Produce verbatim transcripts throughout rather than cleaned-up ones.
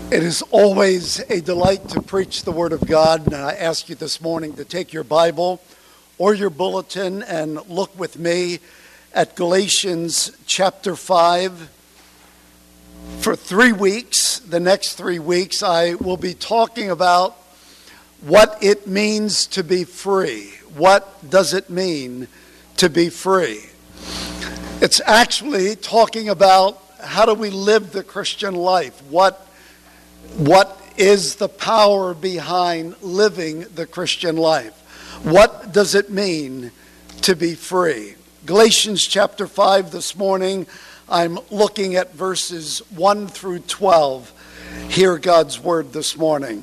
It is always a delight to preach the Word of God, and I ask you this morning to take your Bible or your bulletin and look with me at Galatians chapter five. For three weeks, the next three weeks, I will be talking about what it means to be free. What does it mean to be free? It's actually talking about how do we live the Christian life? What What is the power behind living the Christian life? What does it mean to be free? Galatians chapter five this morning, I'm looking at verses one through twelve. Hear God's word this morning.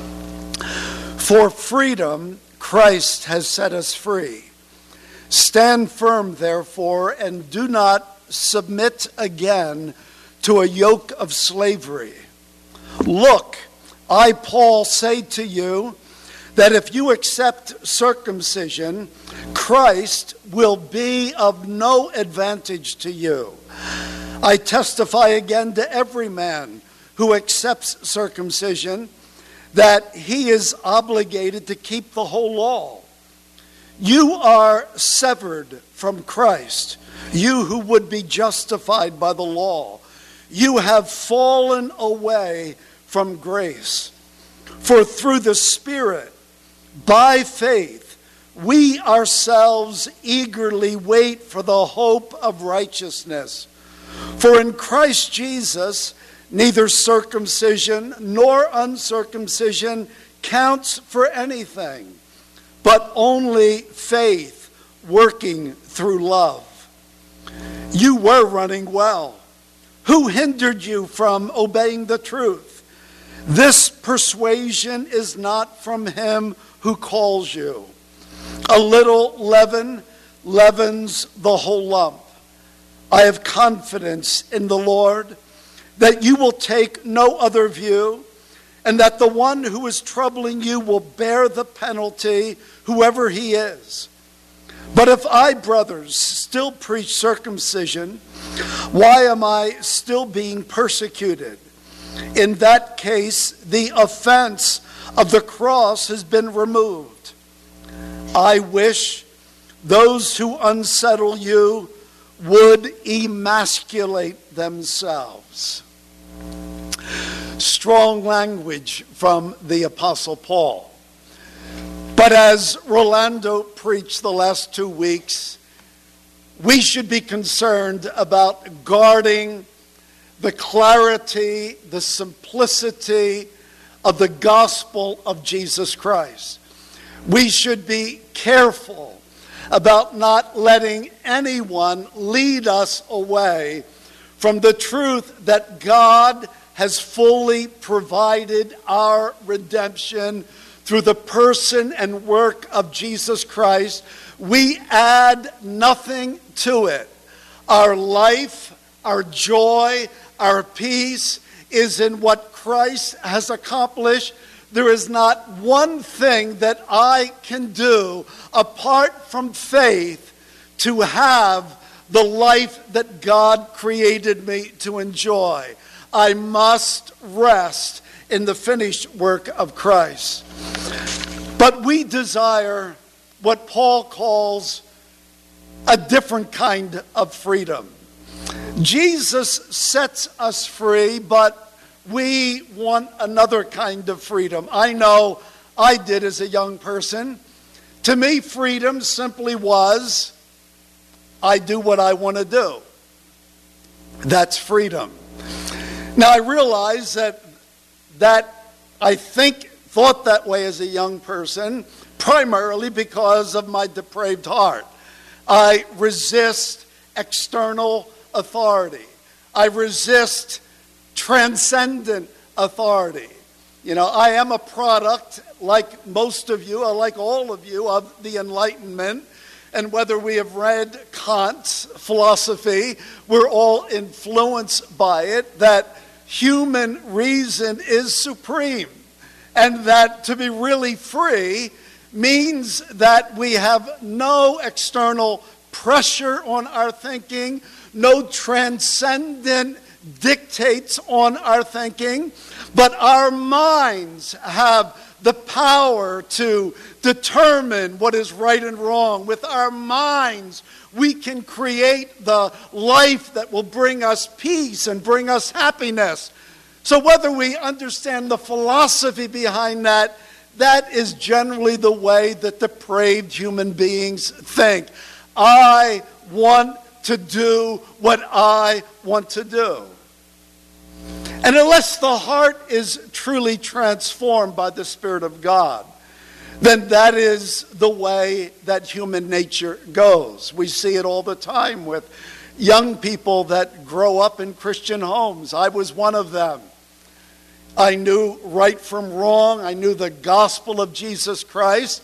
For freedom, Christ has set us free. Stand firm, therefore, and do not submit again to a yoke of slavery. Look, I, Paul, say to you that if you accept circumcision, Christ will be of no advantage to you. I testify again to every man who accepts circumcision that he is obligated to keep the whole law. You are severed from Christ, you who would be justified by the law. You have fallen away from grace. For through the Spirit, by faith, we ourselves eagerly wait for the hope of righteousness. For in Christ Jesus, neither circumcision nor uncircumcision counts for anything, but only faith working through love. You were running well. Who hindered you from obeying the truth? This persuasion is not from him who calls you. A little leaven leavens the whole lump. I have confidence in the Lord that you will take no other view, and that the one who is troubling you will bear the penalty, whoever he is. But if I, brothers, still preach circumcision, why am I still being persecuted? In that case, the offense of the cross has been removed. I wish those who unsettle you would emasculate themselves. Strong language from the Apostle Paul. But as Rolando preached the last two weeks, we should be concerned about guarding the clarity, the simplicity of the gospel of Jesus Christ. We should be careful about not letting anyone lead us away from the truth that God has fully provided our redemption through the person and work of Jesus Christ. We add nothing to it. Our life, our joy, our peace is in what Christ has accomplished. There is not one thing that I can do apart from faith to have the life that God created me to enjoy. I must rest in the finished work of Christ. But we desire what Paul calls a different kind of freedom. Jesus sets us free, but we want another kind of freedom. I know I did as a young person. To me, freedom simply was, I do what I want to do. That's freedom. Now, I realize that that I think, thought that way as a young person, primarily because of my depraved heart. I resist external authority. I resist transcendent authority. You know, I am a product, like most of you, or like all of you, of the Enlightenment. And whether we have read Kant's philosophy, we're all influenced by it, that human reason is supreme. And that to be really free means that we have no external pressure on our thinking, no transcendent dictates on our thinking, but our minds have the power to determine what is right and wrong. With our minds, we can create the life that will bring us peace and bring us happiness. So whether we understand the philosophy behind that, that is generally the way that depraved human beings think. I want to do what I want to do. And unless the heart is truly transformed by the Spirit of God, then that is the way that human nature goes. We see it all the time with young people that grow up in Christian homes. I was one of them. I knew right from wrong. I knew the gospel of Jesus Christ.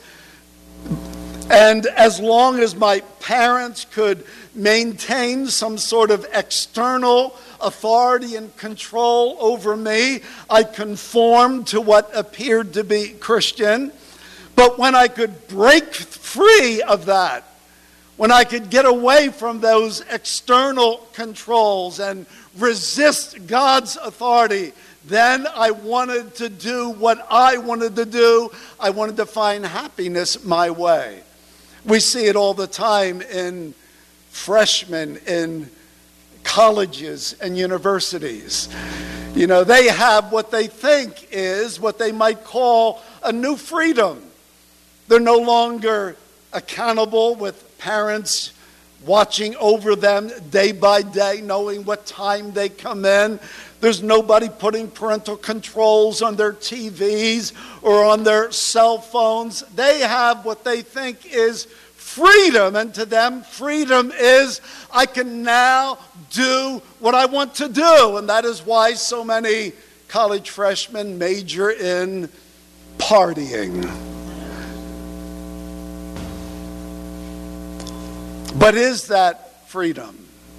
And as long as my parents could maintain some sort of external authority and control over me, I conformed to what appeared to be Christian. But when I could break free of that, when I could get away from those external controls and resist God's authority, then I wanted to do what I wanted to do. I wanted to find happiness my way. We see it all the time in freshmen in colleges and universities. You know, they have what they think is what they might call a new freedom. They're no longer accountable with parents watching over them day by day, knowing what time they come in. There's nobody putting parental controls on their T Vs or on their cell phones. They have what they think is freedom, and to them, freedom is I can now do what I want to do. And that is why so many college freshmen major in partying. But is that freedom?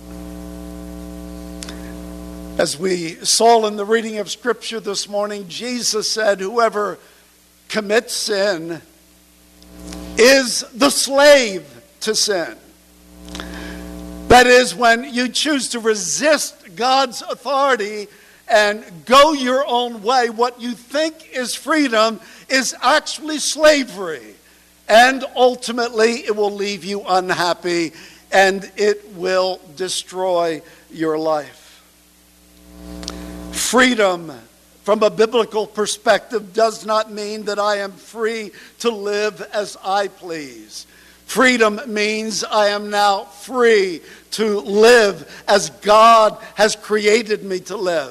As we saw in the reading of Scripture this morning, Jesus said, whoever commits sin is the slave to sin. That is, when you choose to resist God's authority and go your own way, what you think is freedom is actually slavery. And ultimately, it will leave you unhappy and it will destroy your life. Freedom, from a biblical perspective, does not mean that I am free to live as I please. Freedom means I am now free to live as God has created me to live.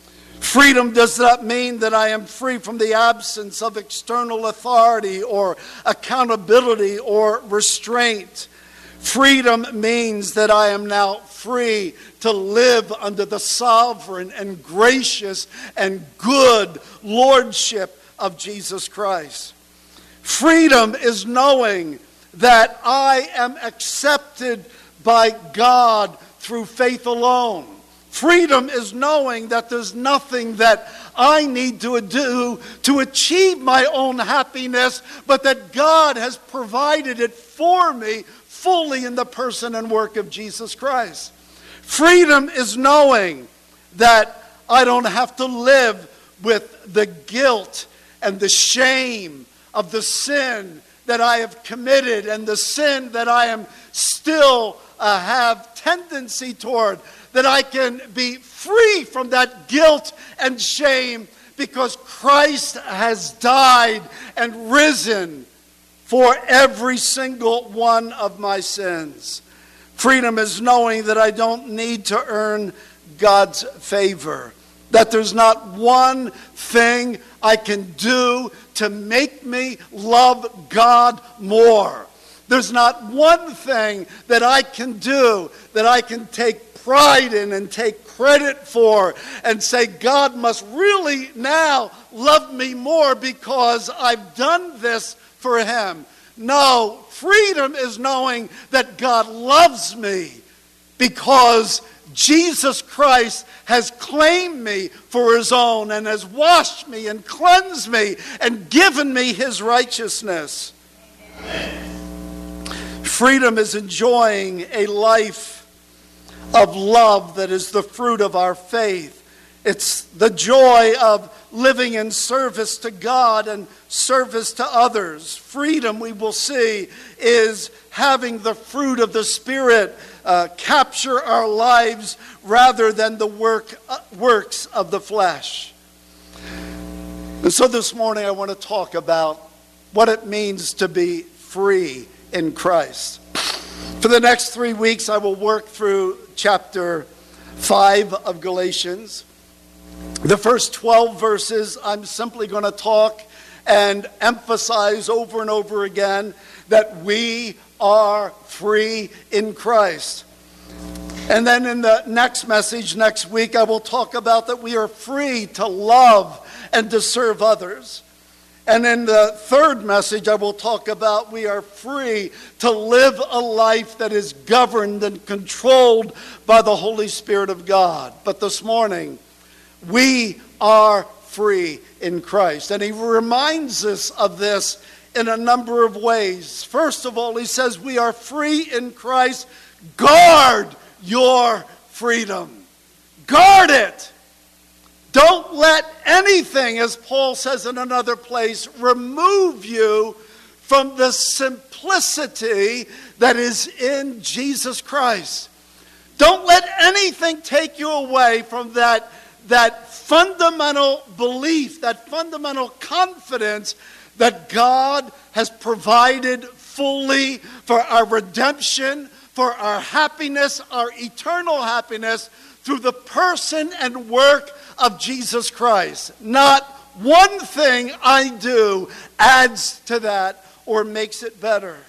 Freedom does not mean that I am free from the absence of external authority or accountability or restraint. Freedom means that I am now free to live under the sovereign and gracious and good lordship of Jesus Christ. Freedom is knowing that I am accepted by God through faith alone. Freedom is knowing that there's nothing that I need to do to achieve my own happiness, but that God has provided it for me fully in the person and work of Jesus Christ. Freedom is knowing that I don't have to live with the guilt and the shame of the sin that I have committed and the sin that I am still uh, have tendency toward. That I can be free from that guilt and shame because Christ has died and risen for every single one of my sins. Freedom is knowing that I don't need to earn God's favor. That there's not one thing I can do to make me love God more. There's not one thing that I can do that I can take pride in and take credit for and say God must really now love me more because I've done this for him. No, freedom is knowing that God loves me because Jesus Christ has claimed me for his own and has washed me and cleansed me and given me his righteousness. Freedom is enjoying a life of love that is the fruit of our faith. It's the joy of living in service to God and service to others. Freedom, we will see, is having the fruit of the Spirit uh, capture our lives rather than the work uh, works of the flesh. And so this morning I want to talk about what it means to be free in Christ. For the next three weeks I will work through chapter five of Galatians. The first twelve verses, I'm simply going to talk and emphasize over and over again that we are free in Christ. And then in the next message next week, I will talk about that we are free to love and to serve others. And in the third message, I will talk about we are free to live a life that is governed and controlled by the Holy Spirit of God. But this morning, we are free in Christ. And he reminds us of this in a number of ways. First of all, he says we are free in Christ. Guard your freedom. Guard it. Don't let anything, as Paul says in another place, remove you from the simplicity that is in Jesus Christ. Don't let anything take you away from that, that fundamental belief, that fundamental confidence that God has provided fully for our redemption, for our happiness, our eternal happiness, through the person and work of Jesus Christ. Not one thing I do adds to that or makes it better.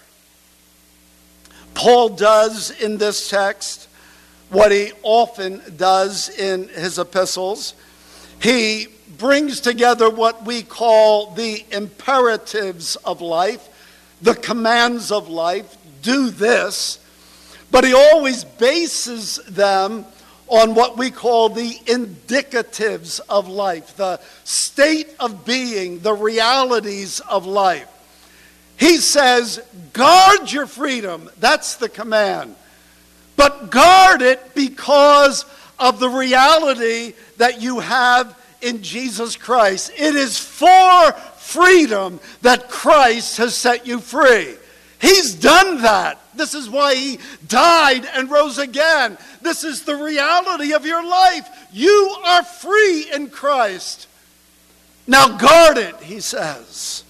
Paul does in this text what he often does in his epistles. He brings together what we call the imperatives of life, the commands of life, do this, but he always bases them on what we call the indicatives of life, the state of being, the realities of life. He says, guard your freedom. That's the command. But guard it because of the reality that you have in Jesus Christ. It is for freedom that Christ has set you free. He's done that. This is why he died and rose again. This is the reality of your life. You are free in Christ. Now guard it, he says.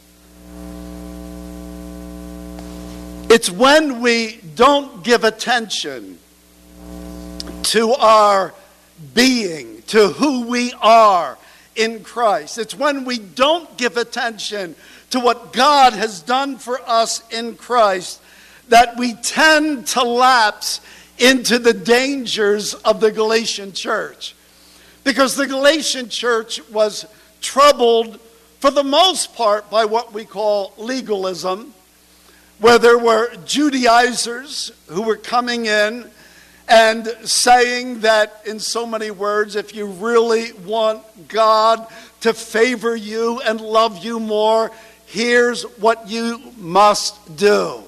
It's when we don't give attention to our being, to who we are in Christ. It's when we don't give attention to what God has done for us in Christ that we tend to lapse into the dangers of the Galatian church. Because the Galatian church was troubled for the most part by what we call legalism, where there were Judaizers who were coming in and saying that, in so many words, if you really want God to favor you and love you more, here's what you must do.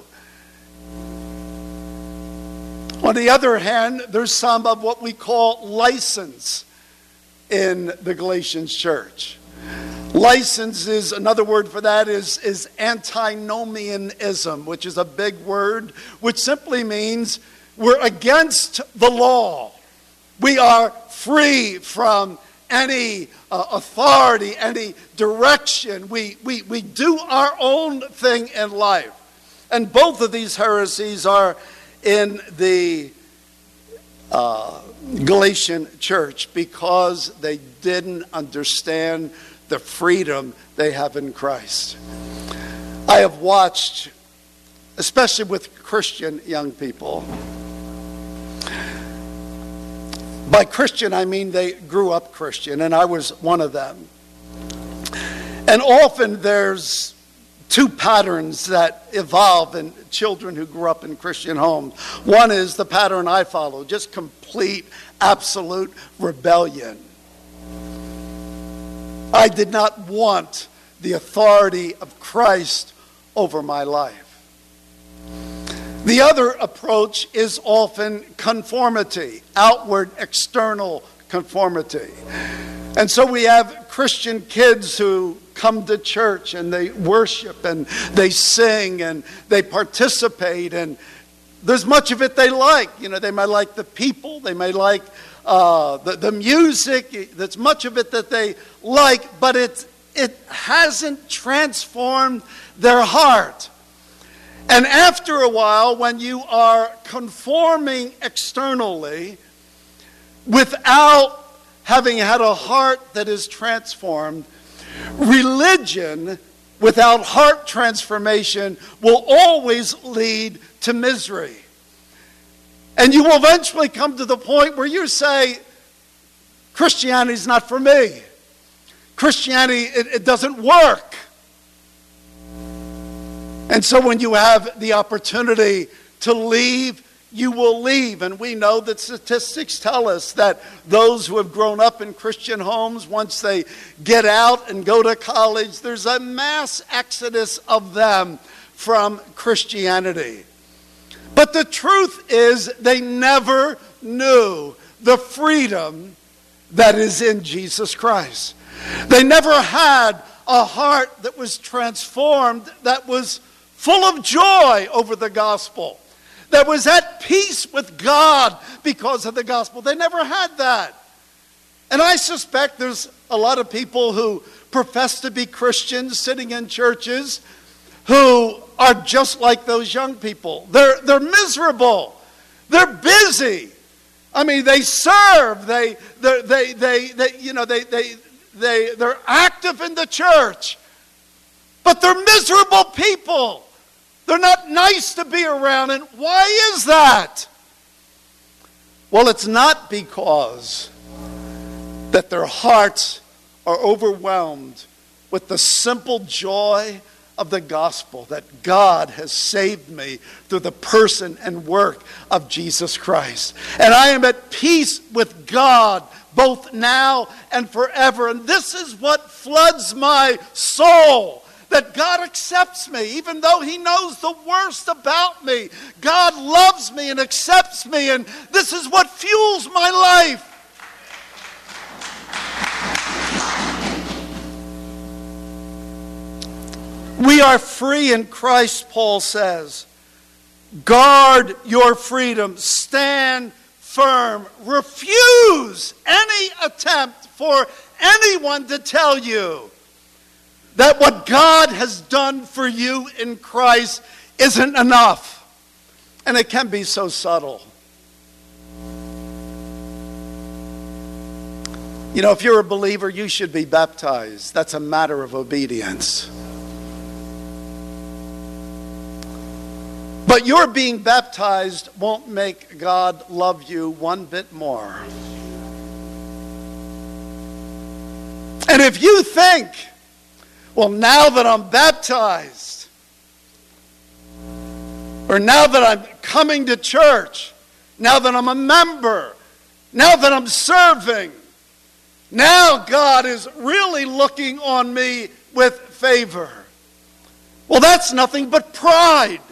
On the other hand, there's some of what we call license in the Galatian church. License is, another word for that is, is antinomianism, which is a big word, which simply means we're against the law. We are free from any uh, authority, any direction. We, we, we do our own thing in life. And both of these heresies are in the uh, Galatian church because they didn't understand the freedom they have in Christ. I have watched, especially with Christian young people. By Christian, I mean they grew up Christian, and I was one of them. And often there's two patterns that evolve in children who grew up in Christian homes. One is the pattern I follow, just complete, absolute rebellion. I did not want the authority of Christ over my life. The other approach is often conformity, outward, external conformity. And so we have Christian kids who come to church and they worship and they sing and they participate, and there's much of it they like. You know, they may like the people, they may like uh, the, the music, there's much of it that they like, but it, it hasn't transformed their heart. And after a while, when you are conforming externally without having had a heart that is transformed, religion without heart transformation will always lead to misery. And you will eventually come to the point where you say, Christianity is not for me. Christianity, it, it doesn't work. And so when you have the opportunity to leave, you will leave. And we know that statistics tell us that those who have grown up in Christian homes, once they get out and go to college, there's a mass exodus of them from Christianity. But the truth is, they never knew the freedom that is in Jesus Christ. They never had a heart that was transformed, that was full of joy over the gospel, that was at peace with God because of the gospel. They never had that. And I suspect there's a lot of people who profess to be Christians sitting in churches who are just like those young people. They're, they're miserable. They're busy. I mean, they serve. They, they, they, they, they you know, they, they, they, they're active in the church. But they're miserable people. They're not nice to be around. And why is that? Well, it's not because that their hearts are overwhelmed with the simple joy of the gospel that God has saved me through the person and work of Jesus Christ. And I am at peace with God both now and forever. And this is what floods my soul. That God accepts me, even though He knows the worst about me. God loves me and accepts me, and this is what fuels my life. We are free in Christ, Paul says. Guard your freedom. Stand firm. Refuse any attempt for anyone to tell you that what God has done for you in Christ isn't enough. And it can be so subtle. You know, if you're a believer, you should be baptized. That's a matter of obedience. But your being baptized won't make God love you one bit more. And if you think, well, now that I'm baptized, or now that I'm coming to church, now that I'm a member, now that I'm serving, now God is really looking on me with favor. Well, that's nothing but pride.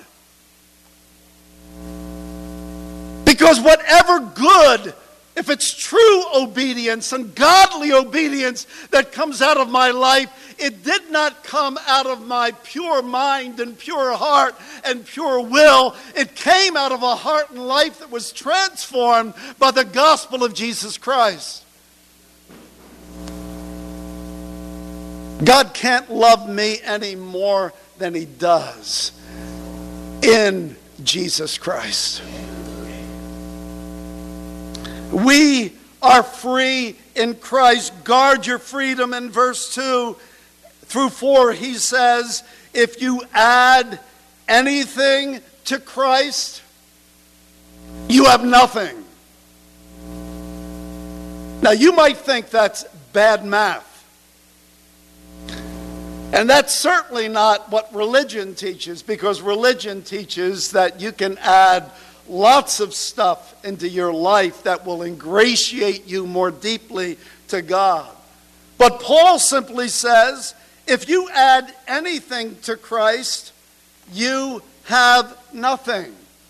Because whatever good, if it's true obedience and godly obedience that comes out of my life, it did not come out of my pure mind and pure heart and pure will. It came out of a heart and life that was transformed by the gospel of Jesus Christ. God can't love me any more than He does in Jesus Christ. We are free in Christ. Guard your freedom. In verse two through four, he says, if you add anything to Christ, you have nothing. Now, you might think that's bad math. And that's certainly not what religion teaches, because religion teaches that you can add lots of stuff into your life that will ingratiate you more deeply to God. But Paul simply says, if you add anything to Christ, you have nothing.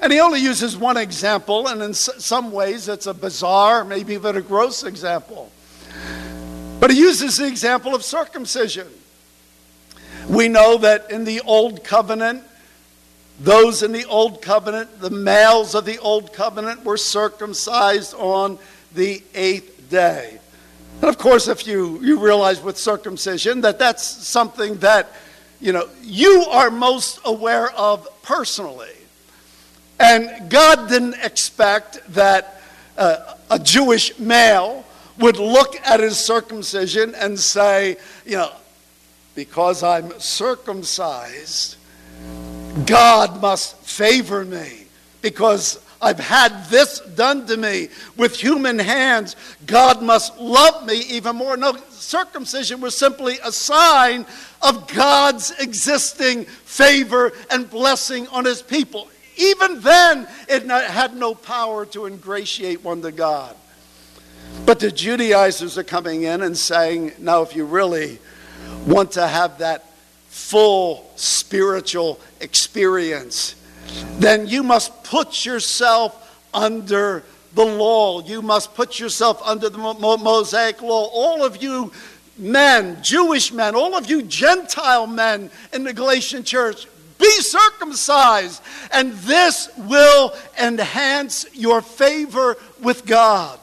And he only uses one example, and in some ways it's a bizarre, maybe even a gross example. But he uses the example of circumcision. We know that in the Old Covenant, those in the Old Covenant, the males of the Old Covenant, were circumcised on the eighth day. And of course, if you, you realize with circumcision that that's something that, you know, you are most aware of personally. And God didn't expect that uh, a Jewish male would look at his circumcision and say, you know, because I'm circumcised, God must favor me. Because I've had this done to me with human hands, God must love me even more. No, circumcision was simply a sign of God's existing favor and blessing on his people. Even then, it had no power to ingratiate one to God. But the Judaizers are coming in and saying, no, if you really want to have that full spiritual experience, then you must put yourself under the law. You must put yourself under the Mosaic law. All of you men, Jewish men, all of you Gentile men in the Galatian church, be circumcised, and this will enhance your favor with God.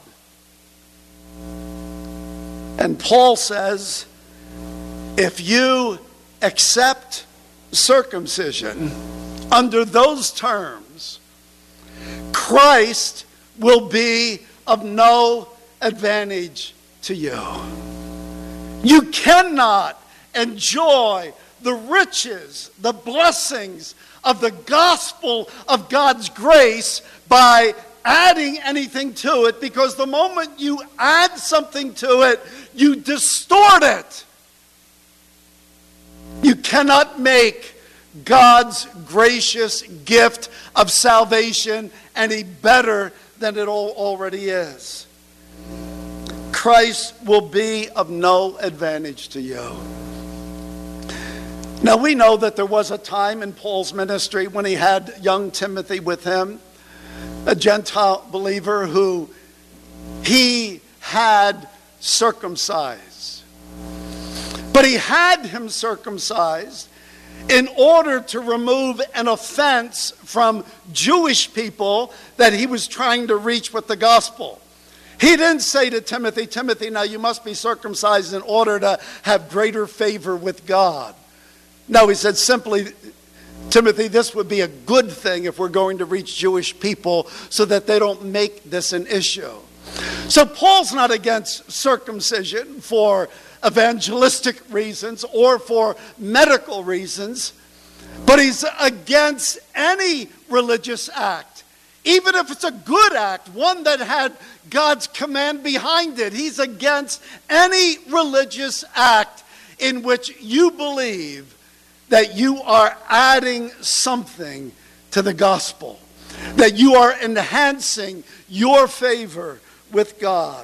And Paul says, if you accept circumcision under those terms, Christ will be of no advantage to you. You cannot enjoy the riches, the blessings of the gospel of God's grace by adding anything to it, because the moment you add something to it, you distort it. You cannot make God's gracious gift of salvation any better than it all already is. Christ will be of no advantage to you. Now, we know that there was a time in Paul's ministry when he had young Timothy with him, a Gentile believer who he had circumcised. But he had him circumcised in order to remove an offense from Jewish people that he was trying to reach with the gospel. He didn't say to Timothy, Timothy, now you must be circumcised in order to have greater favor with God. No, he said simply, Timothy, this would be a good thing if we're going to reach Jewish people so that they don't make this an issue. So Paul's not against circumcision for evangelistic reasons or for medical reasons, but he's against any religious act, even if it's a good act, one that had God's command behind it. He's against any religious act in which you believe that you are adding something to the gospel, that you are enhancing your favor with God.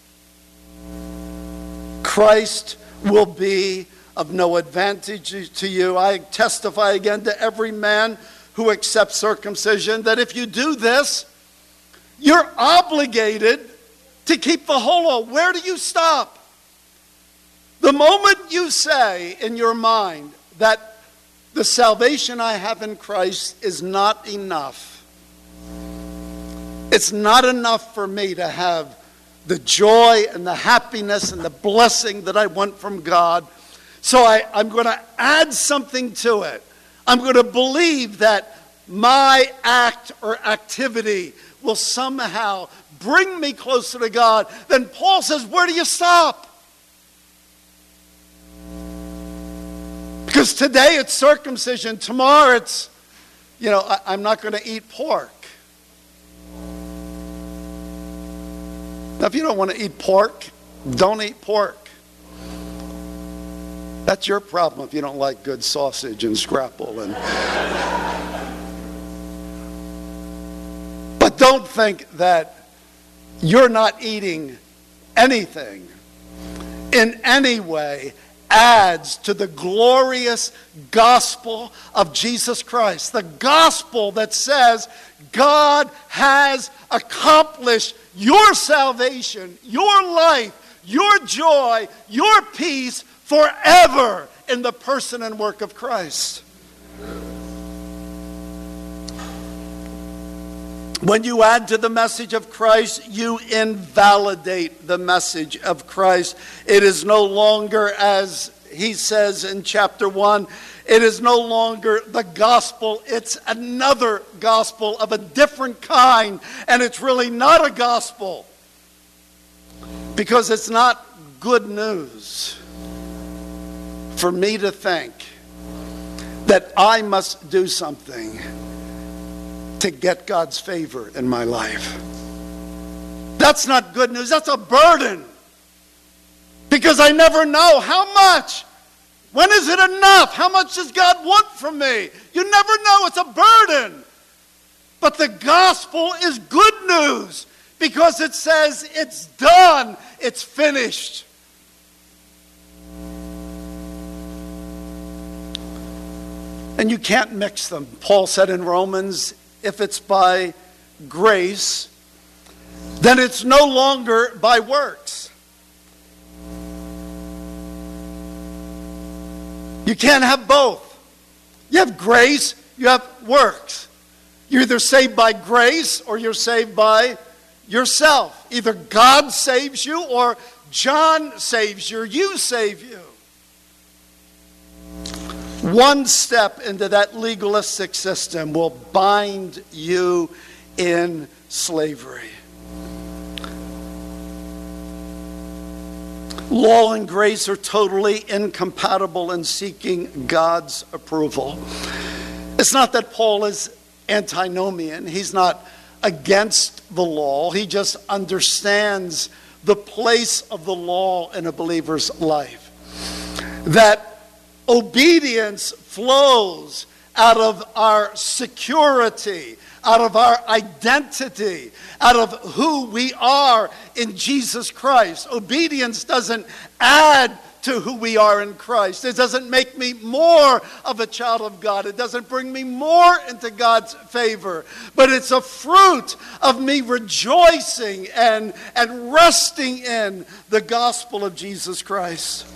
Christ will be of no advantage to you. I testify again to every man who accepts circumcision that if you do this, you're obligated to keep the whole law. Where do you stop? The moment you say in your mind that the salvation I have in Christ is not enough, it's not enough for me to have the joy and the happiness and the blessing that I want from God, so I, I'm going to add something to it. I'm going to believe that my act or activity will somehow bring me closer to God. Then Paul says, where do you stop? Because today it's circumcision. Tomorrow it's, you know, I, I'm not going to eat pork. Now, if you don't want to eat pork, don't eat pork. That's your problem if you don't like good sausage and scrapple. And but don't think that you're not eating anything in any way adds to the glorious gospel of Jesus Christ. The gospel that says God has accomplished your salvation, your life, your joy, your peace forever in the person and work of Christ. When you add to the message of Christ, you invalidate the message of Christ. It is no longer, as he says in chapter one, it is no longer the gospel. It's another gospel of a different kind. And it's really not a gospel because it's not good news for me to think that I must do something to get God's favor in my life. That's not good news. That's a burden. Because I never know how much. When is it enough? How much does God want from me? You never know. It's a burden. But the gospel is good news because it says it's done. It's finished. And you can't mix them. Paul said in Romans, if it's by grace, then it's no longer by works. You can't have both. You have grace, you have works. You're either saved by grace or you're saved by yourself. Either God saves you or John saves you or you save you. One step into that legalistic system will bind you in slavery. Law and grace are totally incompatible in seeking God's approval. It's not that Paul is antinomian. He's not against the law. He just understands the place of the law in a believer's life. That obedience flows out of our security, out of our identity, out of who we are in Jesus Christ. Obedience doesn't add to who we are in Christ. It doesn't make me more of a child of God. It doesn't bring me more into God's favor. But it's a fruit of me rejoicing and, and resting in the gospel of Jesus Christ.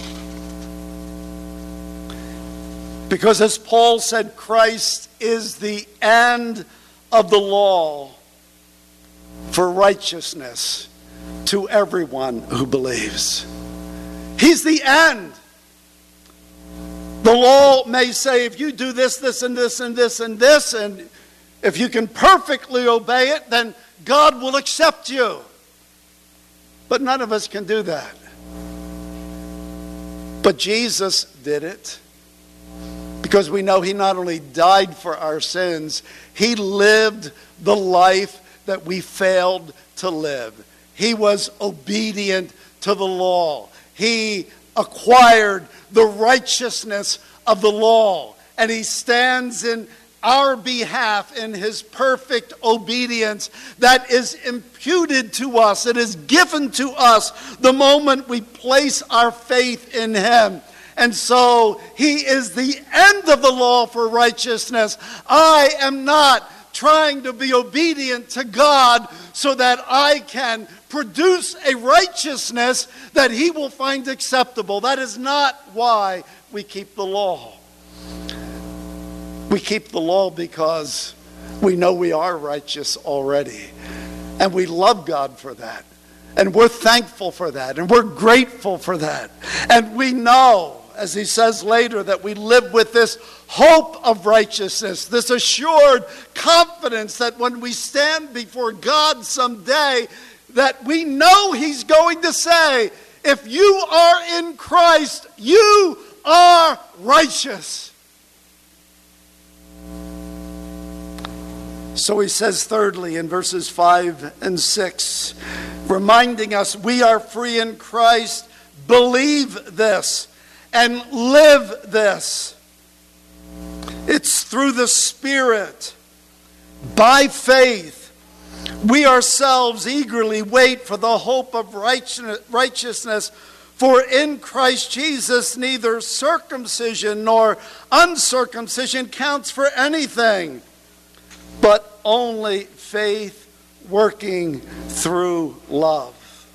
Because as Paul said, Christ is the end of the law for righteousness to everyone who believes. He's the end. The law may say, if you do this, this, and this, and this, and this, and if you can perfectly obey it, then God will accept you. But none of us can do that. But Jesus did it. Because we know he not only died for our sins, he lived the life that we failed to live. He was obedient to the law. He acquired the righteousness of the law. And he stands in our behalf in his perfect obedience that is imputed to us. It is given to us the moment we place our faith in him. And so he is the end of the law for righteousness. I am not trying to be obedient to God so that I can produce a righteousness that he will find acceptable. That is not why we keep the law. We keep the law because we know we are righteous already. And we love God for that. And we're thankful for that. And we're grateful for that. And we know, as he says later, that we live with this hope of righteousness, this assured confidence that when we stand before God someday, that we know he's going to say, if you are in Christ, you are righteous. So he says thirdly in verses five and six, reminding us we are free in Christ, believe this and live this. It's through the Spirit, by faith, we ourselves eagerly wait for the hope of righteousness, For in Christ Jesus neither circumcision nor uncircumcision counts for anything, but only faith working through love.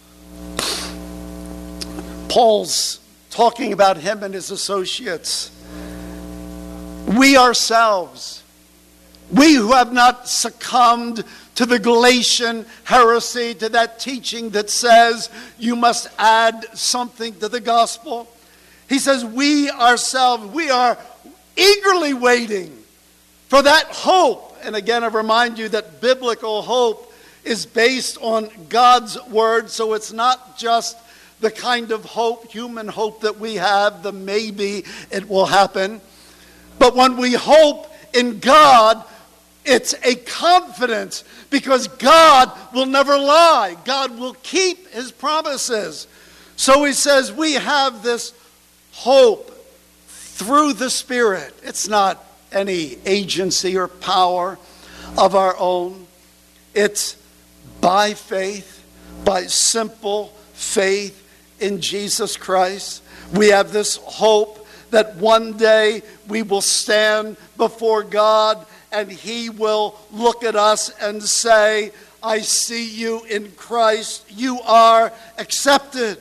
Paul's talking about him and his associates. We ourselves, we who have not succumbed to the Galatian heresy, to that teaching that says you must add something to the gospel. He says we ourselves, we are eagerly waiting for that hope. And again, I remind you that biblical hope is based on God's word. So it's not just the kind of hope, human hope that we have, the maybe it will happen. But when we hope in God, it's a confidence, because God will never lie. God will keep his promises. So he says we have this hope through the Spirit. It's not any agency or power of our own. It's by faith, by simple faith in Jesus Christ. We have this hope that one day we will stand before God and he will look at us and say, I see you in Christ. You are accepted.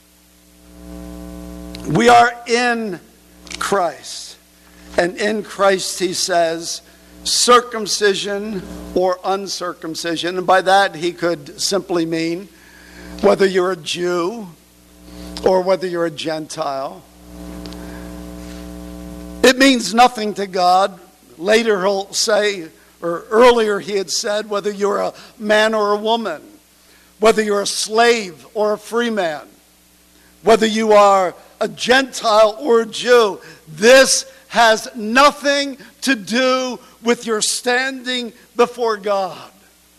We are in Christ. And in Christ, he says, circumcision or uncircumcision. And by that, he could simply mean whether you're a Jew or whether you're a Gentile. It means nothing to God. Later he'll say, or earlier he had said, whether you're a man or a woman, whether you're a slave or a free man, whether you are a Gentile or a Jew, this has nothing to do with your standing before God.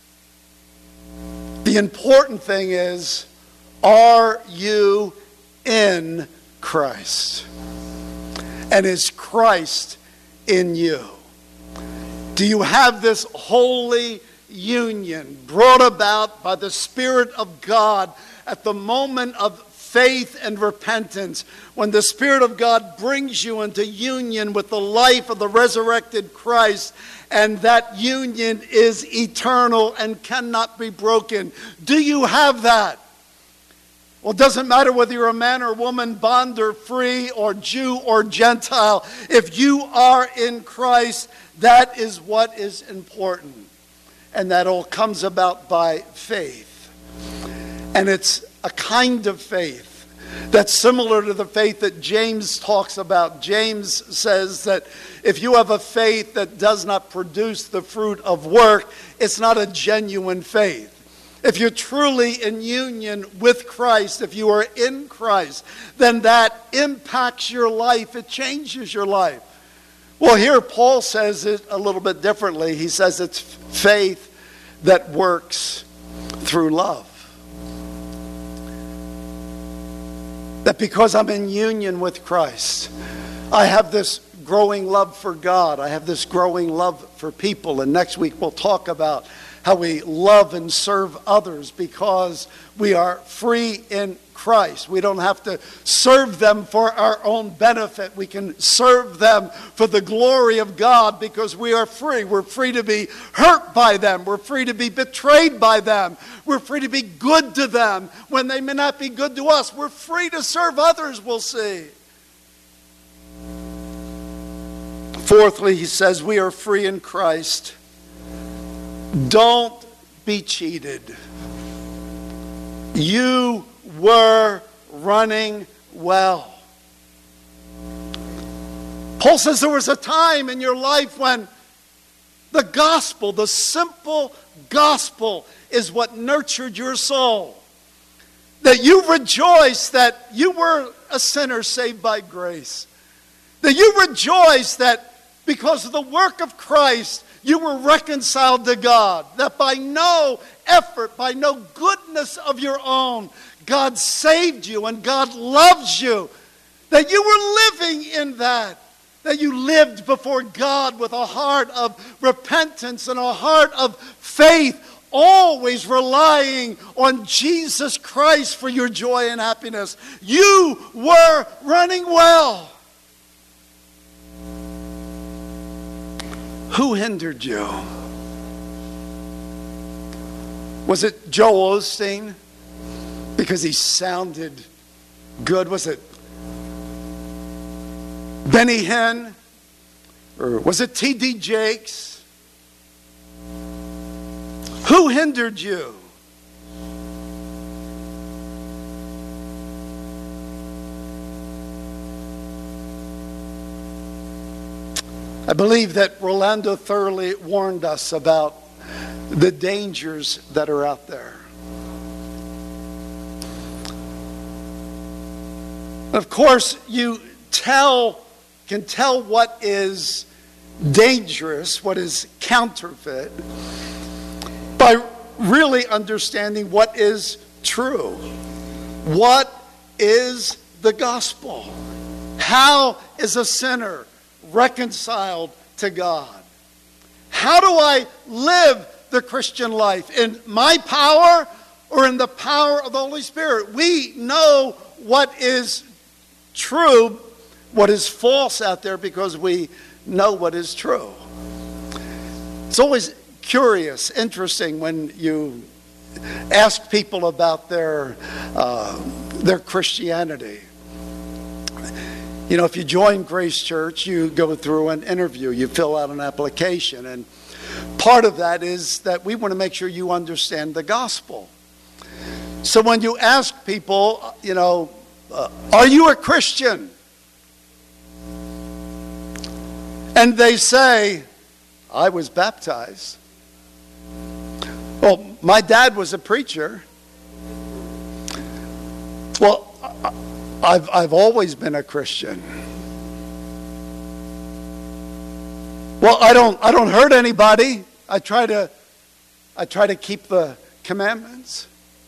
The important thing is, are you in Christ? And is Christ in you? Do you have this holy union brought about by the Spirit of God at the moment of faith and repentance, when the Spirit of God brings you into union with the life of the resurrected Christ, and that union is eternal and cannot be broken? Do you have that? Well, it doesn't matter whether you're a man or woman, bond or free, or Jew or Gentile. If you are in Christ, that is what is important. And that all comes about by faith. And it's a kind of faith that's similar to the faith that James talks about. James says that if you have a faith that does not produce the fruit of work, it's not a genuine faith. If you're truly in union with Christ, if you are in Christ, then that impacts your life. It changes your life. Well, here Paul says it a little bit differently. He says it's faith that works through love. That because I'm in union with Christ, I have this growing love for God. I have this growing love for people. And next week we'll talk about how we love and serve others because we are free in Christ. We don't have to serve them for our own benefit. We can serve them for the glory of God because we are free. We're free to be hurt by them. We're free to be betrayed by them. We're free to be good to them when they may not be good to us. We're free to serve others, we'll see. Fourthly, he says we are free in Christ. Don't be cheated. You were running well. Paul says there was a time in your life when the gospel, the simple gospel, is what nurtured your soul. That you rejoiced that you were a sinner saved by grace. That you rejoiced that because of the work of Christ, you were reconciled to God. That by no effort, by no goodness of your own, God saved you and God loves you. That you were living in that. That you lived before God with a heart of repentance and a heart of faith, always relying on Jesus Christ for your joy and happiness. You were running well. Who hindered you? Was it Joel Osteen? Because he sounded good. Was it Benny Hinn? Or was it T D Jakes? Who hindered you? I believe that Rolando thoroughly warned us about the dangers that are out there. Of course, you tell can tell what is dangerous, what is counterfeit, by really understanding what is true. What is the gospel? How is a sinner reconciled to God? How do I live the Christian life? In my power or in the power of the Holy Spirit? We know what is true, what is false out there, because we know what is true. It's always curious, interesting when you ask people about their uh, their Christianity. You know, if you join Grace Church, you go through an interview, you fill out an application, and part of that is that we want to make sure you understand the gospel. So when you ask people, you know, uh, are you a Christian? And they say, I was baptized. Well, my dad was a preacher. Well, I've, I've always been a Christian. Well, I don't, I don't hurt anybody. I try to, I try to keep the commandments.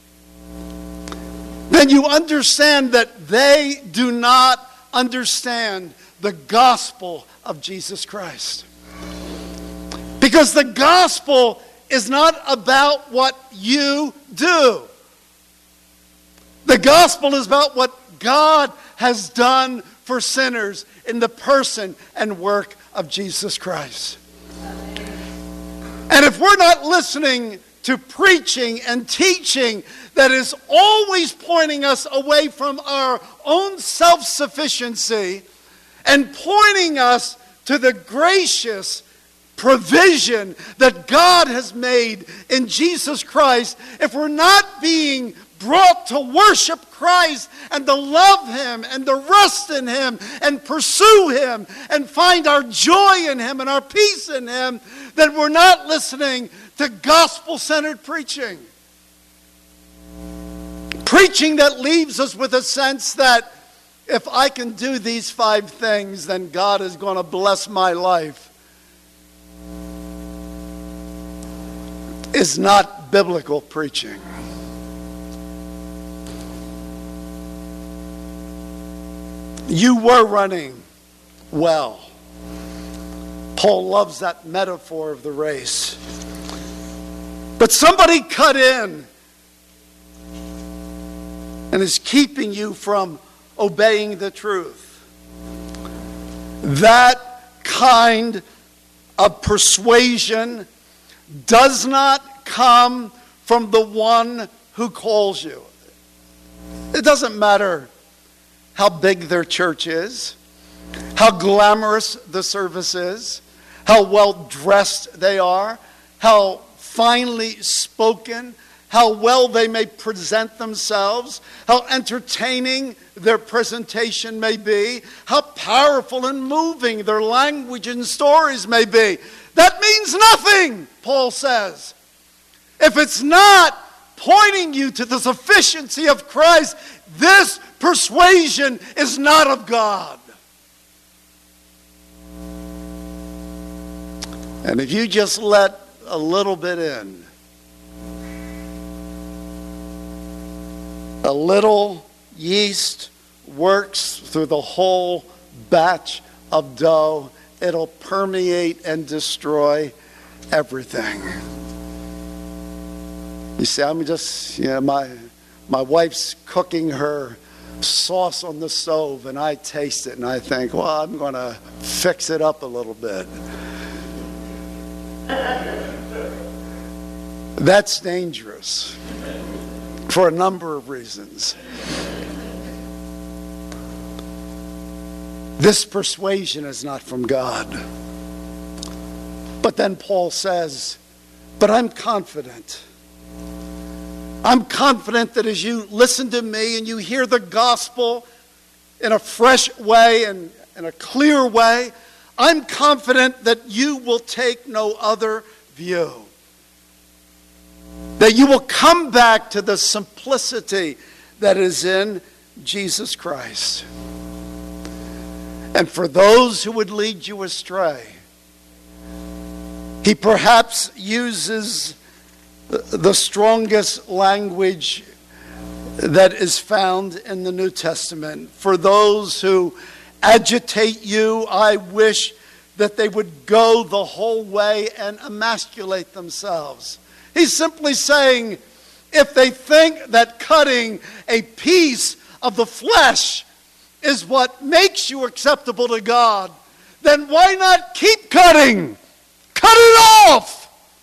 Then you understand that they do not understand the gospel of Jesus Christ. Because the gospel is not about what you do. The gospel is about what God has done for sinners in the person and work of Jesus Christ. And if we're not listening to preaching and teaching that is always pointing us away from our own self-sufficiency and pointing us to the gracious provision that God has made in Jesus Christ, if we're not being brought to worship Christ and to love Him and to rest in Him and pursue Him and find our joy in Him and our peace in Him, then we're not listening to gospel-centered preaching. Preaching that leaves us with a sense that if I can do these five things, then God is going to bless my life, is not biblical preaching. You were running well. Paul loves that metaphor of the race. But somebody cut in and is keeping you from obeying the truth. That kind of persuasion does not come from the one who calls you. It doesn't matter how big their church is, how glamorous the service is, how well dressed they are, how finely spoken, how well they may present themselves, how entertaining their presentation may be, how powerful and moving their language and stories may be. That means nothing, Paul says, if it's not pointing you to the sufficiency of Christ. This persuasion is not of God. And if you just let a little bit in, a little yeast works through the whole batch of dough, it'll permeate and destroy everything. You see, I'm just, you know, my, my wife's cooking her sauce on the stove, and I taste it, and I think, well, I'm going to fix it up a little bit. That's dangerous for a number of reasons. This persuasion is not from God. But then Paul says, but I'm confident. I'm confident that as you listen to me and you hear the gospel in a fresh way and in a clear way, I'm confident that you will take no other view. That you will come back to the simplicity that is in Jesus Christ. And for those who would lead you astray, he perhaps uses the strongest language that is found in the New Testament. For those who agitate you, I wish that they would go the whole way and emasculate themselves. He's simply saying, if they think that cutting a piece of the flesh is what makes you acceptable to God, then why not keep cutting? Cut it off!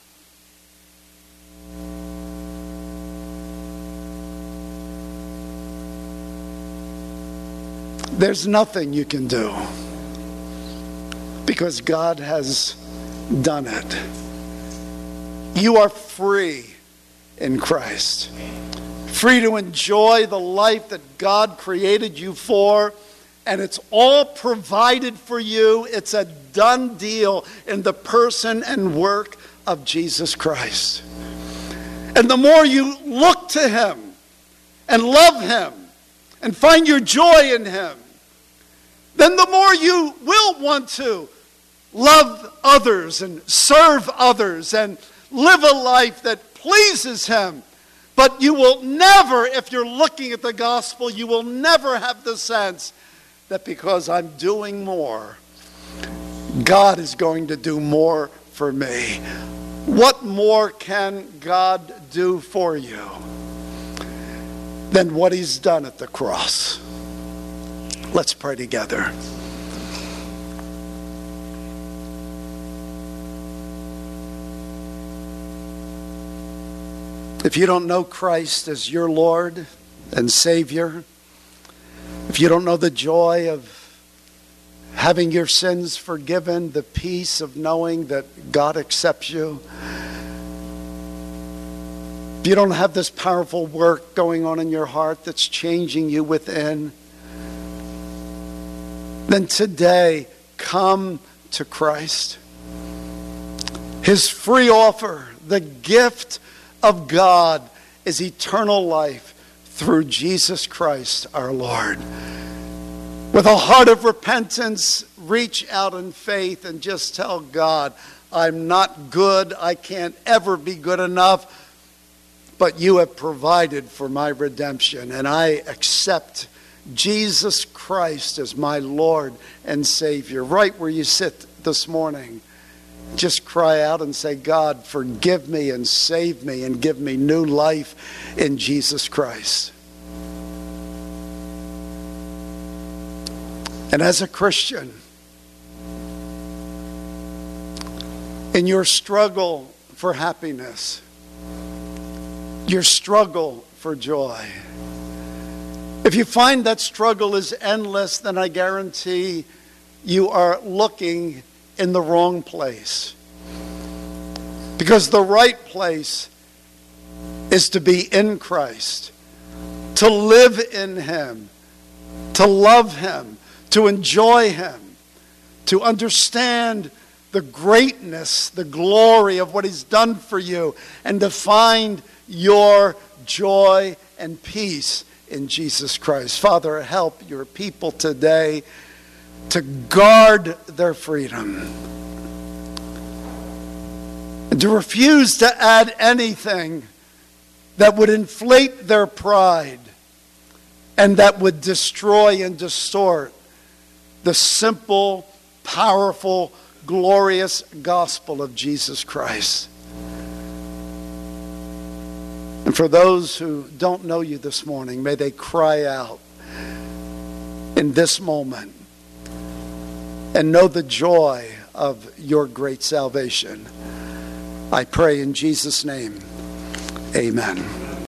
There's nothing you can do because God has done it. You are free in Christ. Free to enjoy the life that God created you for, and it's all provided for you. It's a done deal in the person and work of Jesus Christ. And the more you look to him and love him and find your joy in him, then the more you will want to love others and serve others and live a life that pleases him. But you will never, if you're looking at the gospel, you will never have the sense that because I'm doing more, God is going to do more for me. What more can God do for you than what he's done at the cross? Let's pray together. If you don't know Christ as your Lord and Savior, if you don't know the joy of having your sins forgiven, the peace of knowing that God accepts you, if you don't have this powerful work going on in your heart that's changing you within, then today come to Christ. His free offer, the gift of God, is eternal life through Jesus Christ our Lord. With a heart of repentance, reach out in faith and just tell God, I'm not good, I can't ever be good enough, but you have provided for my redemption, and I accept Jesus Christ as my Lord and Savior. Right where you sit this morning, just cry out and say, God, forgive me and save me and give me new life in Jesus Christ. And as a Christian, in your struggle for happiness, your struggle for joy, if you find that struggle is endless, then I guarantee you are looking in the wrong place. Because the right place is to be in Christ, to live in him, to love him, to enjoy him, to understand the greatness, the glory of what he's done for you, and to find your joy and peace in Jesus Christ. Father, help your people today to guard their freedom and to refuse to add anything that would inflate their pride and that would destroy and distort the simple, powerful, glorious gospel of Jesus Christ. And for those who don't know you this morning, may they cry out in this moment and know the joy of your great salvation. I pray in Jesus' name, amen.